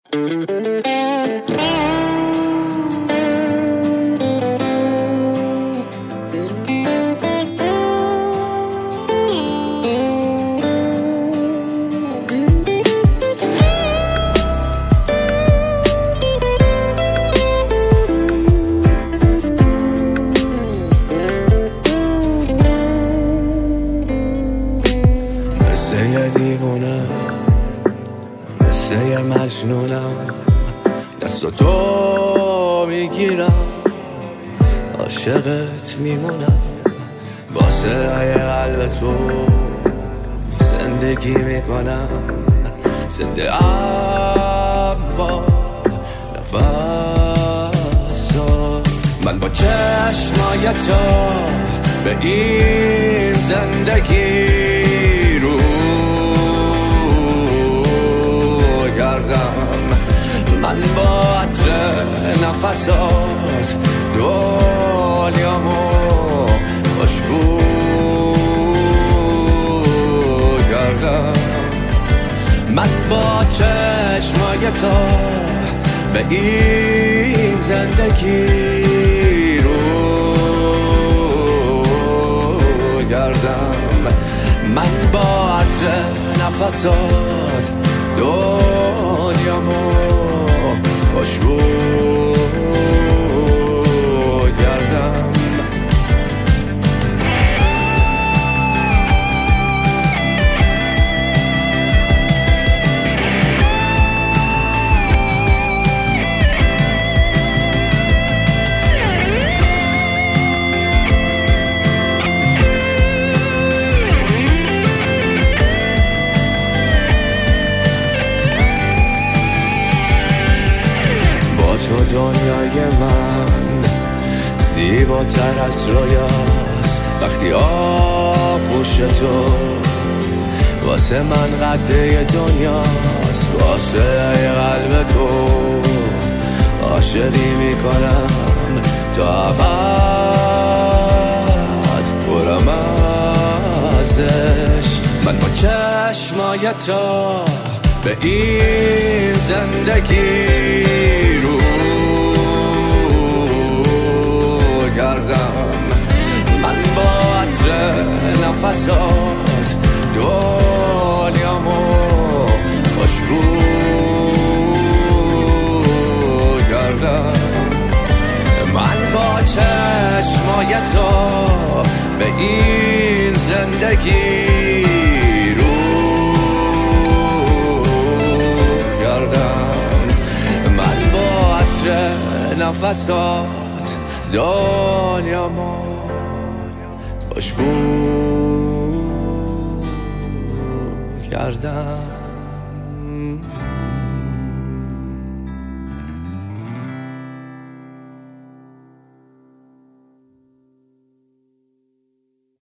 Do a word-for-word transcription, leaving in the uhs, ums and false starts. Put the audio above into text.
مثل یه دیوونه، مثل یه مجنونم، دست تو میگیرم، عاشقت میمونم، واسه قلب تو زندگی میکنم، زنده ام با نفسا. من با چشمای تو به این زندگی رو گردم، من با عطر نفسات دنیامو خوشبو گردم. من با چشمای تو به این زندگی رو گردم، من با عطر نفسات دنیامو خوشبو گردم. تو دنیای من زیباتر از رویاست، وقتی آغوش تو واسه من قده دنیاست، واسه قلب تو عاشقی میکنم تا ابد برم ازش. من با چشمای تو به این زندگی رو گردم، من با عطر نفسات دنیامو خوشبو گردم. من با چشمای تو به این زندگی رو گردم، من با عطر نفسات دنیامو خوشبو کردم.